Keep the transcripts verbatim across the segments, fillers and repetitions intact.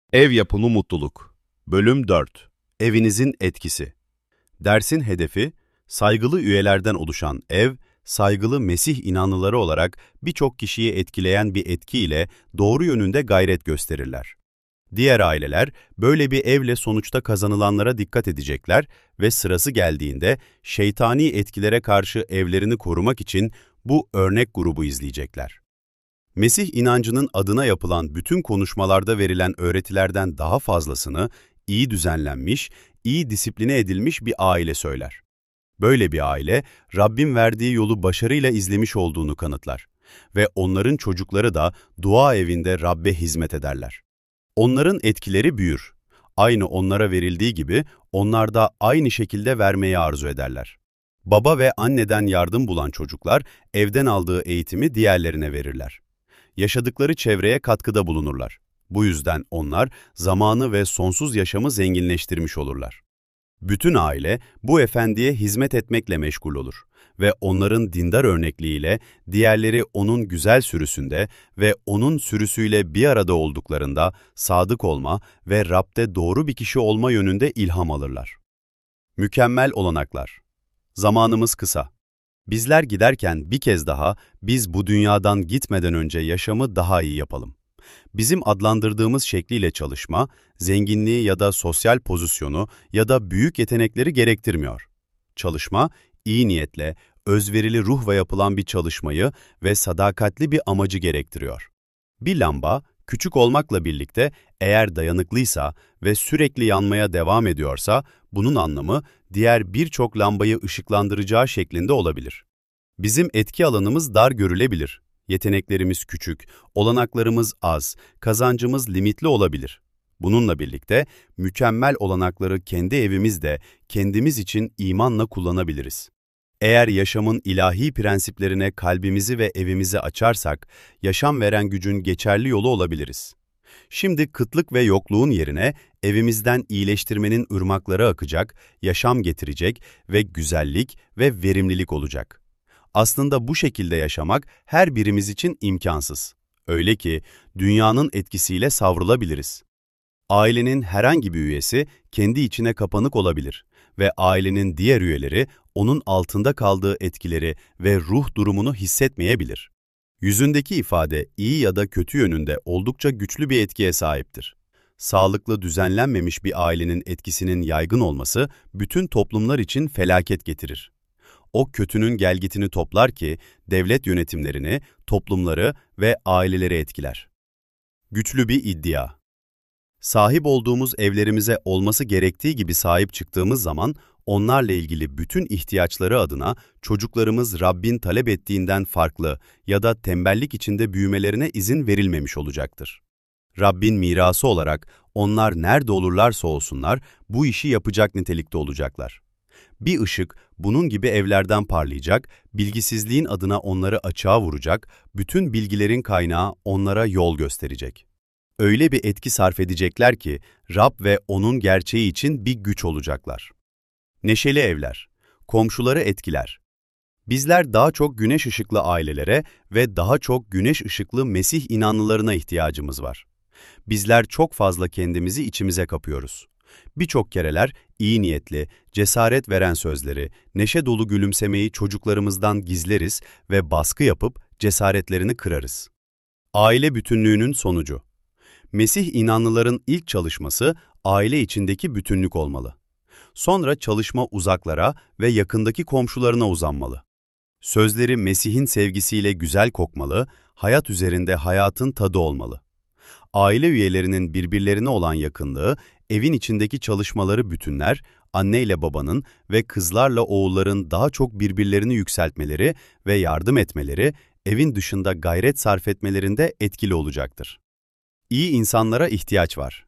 Ev yapımı mutluluk. Bölüm dört. Evinizin etkisi. Dersin hedefi, saygılı üyelerden oluşan ev, saygılı Mesih inanlıları olarak birçok kişiyi etkileyen bir etki ile doğru yönünde gayret gösterirler. Diğer aileler böyle bir evle sonuçta kazanılanlara dikkat edecekler ve sırası geldiğinde şeytani etkilere karşı evlerini korumak için bu örnek grubu izleyecekler. Mesih inancının adına yapılan bütün konuşmalarda verilen öğretilerden daha fazlasını iyi düzenlenmiş, iyi disipline edilmiş bir aile söyler. Böyle bir aile, Rabbin verdiği yolu başarıyla izlemiş olduğunu kanıtlar ve onların çocukları da dua evinde Rabbe hizmet ederler. Onların etkileri büyür. Aynı onlara verildiği gibi onlar da aynı şekilde vermeyi arzu ederler. Baba ve anneden yardım bulan çocuklar evden aldığı eğitimi diğerlerine verirler. Yaşadıkları çevreye katkıda bulunurlar. Bu yüzden onlar zamanı ve sonsuz yaşamı zenginleştirmiş olurlar. Bütün aile bu efendiye hizmet etmekle meşgul olur ve onların dindar örnekliğiyle diğerleri onun güzel sürüsünde ve onun sürüsüyle bir arada olduklarında sadık olma ve Rab'de doğru bir kişi olma yönünde ilham alırlar. Mükemmel olanaklar. Zamanımız kısa. Bizler giderken bir kez daha biz bu dünyadan gitmeden önce yaşamı daha iyi yapalım. Bizim adlandırdığımız şekliyle çalışma, zenginliği ya da sosyal pozisyonu ya da büyük yetenekleri gerektirmiyor. Çalışma, iyi niyetle, özverili ruhla yapılan bir çalışmayı ve sadakatli bir amacı gerektiriyor. Bir lamba, küçük olmakla birlikte eğer dayanıklıysa ve sürekli yanmaya devam ediyorsa, bunun anlamı diğer birçok lambayı ışıklandıracağı şeklinde olabilir. Bizim etki alanımız dar görülebilir. Yeteneklerimiz küçük, olanaklarımız az, kazancımız limitli olabilir. Bununla birlikte mükemmel olanakları kendi evimizde, kendimiz için imanla kullanabiliriz. Eğer yaşamın ilahi prensiplerine kalbimizi ve evimizi açarsak, yaşam veren gücün geçerli yolu olabiliriz. Şimdi kıtlık ve yokluğun yerine evimizden iyileştirmenin ırmakları akacak, yaşam getirecek ve güzellik ve verimlilik olacak. Aslında bu şekilde yaşamak her birimiz için imkansız. Öyle ki dünyanın etkisiyle savrulabiliriz. Ailenin herhangi bir üyesi kendi içine kapanık olabilir ve ailenin diğer üyeleri onun altında kaldığı etkileri ve ruh durumunu hissetmeyebilir. Yüzündeki ifade iyi ya da kötü yönünde oldukça güçlü bir etkiye sahiptir. Sağlıklı düzenlenmemiş bir ailenin etkisinin yaygın olması bütün toplumlar için felaket getirir. O kötünün gelgitini toplar ki devlet yönetimlerini, toplumları ve aileleri etkiler. Güçlü bir iddia. Sahip olduğumuz evlerimize olması gerektiği gibi sahip çıktığımız zaman onlarla ilgili bütün ihtiyaçları adına çocuklarımız Rabbin talep ettiğinden farklı ya da tembellik içinde büyümelerine izin verilmemiş olacaktır. Rabbin mirası olarak onlar nerede olurlarsa olsunlar bu işi yapacak nitelikte olacaklar. Bir ışık bunun gibi evlerden parlayacak, bilgisizliğin adına onları açığa vuracak, bütün bilgilerin kaynağı onlara yol gösterecek. Öyle bir etki sarf edecekler ki Rab ve onun gerçeği için bir güç olacaklar. Neşeli evler, komşuları etkiler. Bizler daha çok güneş ışıklı ailelere ve daha çok güneş ışıklı Mesih inanlılarına ihtiyacımız var. Bizler çok fazla kendimizi içimize kapıyoruz. Birçok kereler iyi niyetli, cesaret veren sözleri, neşe dolu gülümsemeyi çocuklarımızdan gizleriz ve baskı yapıp cesaretlerini kırarız. Aile bütünlüğünün sonucu. Mesih inanlıların ilk çalışması aile içindeki bütünlük olmalı. Sonra çalışma uzaklara ve yakındaki komşularına uzanmalı. Sözleri Mesih'in sevgisiyle güzel kokmalı, hayat üzerinde hayatın tadı olmalı. Aile üyelerinin birbirlerine olan yakınlığı, evin içindeki çalışmaları bütünler, anne ile babanın ve kızlarla oğulların daha çok birbirlerini yükseltmeleri ve yardım etmeleri, evin dışında gayret sarf etmelerinde etkili olacaktır. İyi insanlara ihtiyaç var.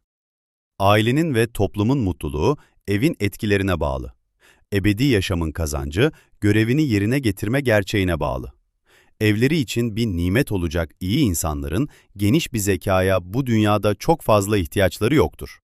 Ailenin ve toplumun mutluluğu, evin etkilerine bağlı. Ebedi yaşamın kazancı, görevini yerine getirme gerçeğine bağlı. Evleri için bir nimet olacak iyi insanların geniş bir zekaya bu dünyada çok fazla ihtiyaçları yoktur.